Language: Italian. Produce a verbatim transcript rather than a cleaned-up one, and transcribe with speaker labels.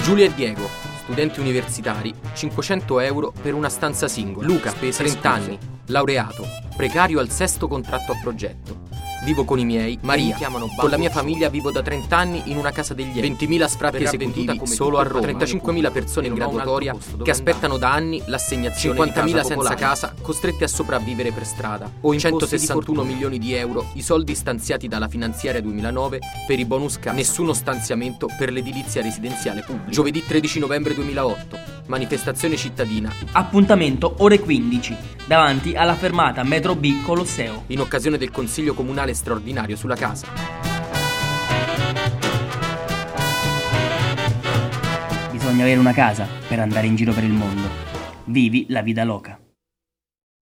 Speaker 1: Giulia e Diego, studenti universitari, cinquecento euro per una stanza singola. Luca, trenta anni, laureato, precario al sesto contratto a progetto. Vivo con i miei, Maria, con la mia famiglia vivo da trenta anni in una casa degli enti. ventimila sfratti esecutivi solo a Roma, trentacinquemila persone in graduatoria che aspettano da anni l'assegnazione, cinquantamila senza casa costrette a sopravvivere per strada, o in centosessantuno milioni di euro i soldi stanziati dalla finanziaria duemilanove per i bonus casa. Nessuno stanziamento per l'edilizia residenziale pubblica. Giovedì tredici novembre duemilaotto, manifestazione cittadina.
Speaker 2: Appuntamento ore quindici, davanti alla fermata metro B Colosseo,
Speaker 1: in occasione del Consiglio Comunale straordinario sulla casa.
Speaker 2: Bisogna avere una casa per andare in giro per il mondo. Vivi la vida loca.